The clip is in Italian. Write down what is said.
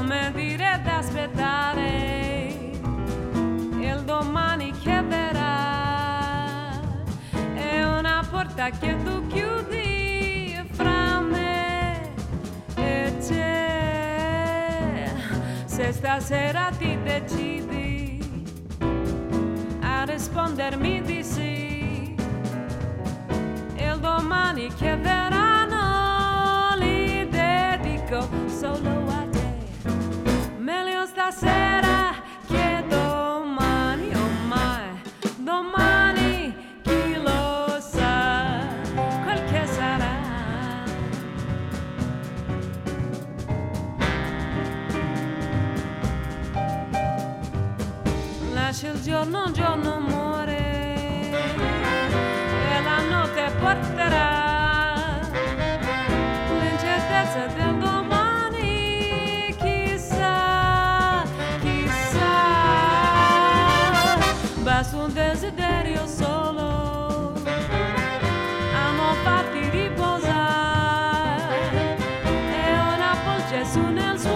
come dire d'aspettare il domani che verrà. È una porta che tu chiudi fra me e te. Se stasera ti decidi a rispondermi di sì, il domani che verranno li dedico solo a te. Meglio stasera che domani, oh mai, domani chi lo sa quel che sarà. Lascia il giorno, un giorno muore e la notte porterà l'incertezza del domani, chissà, chissà. Basta un desiderio solo a non farti riposare e una voce su nel suo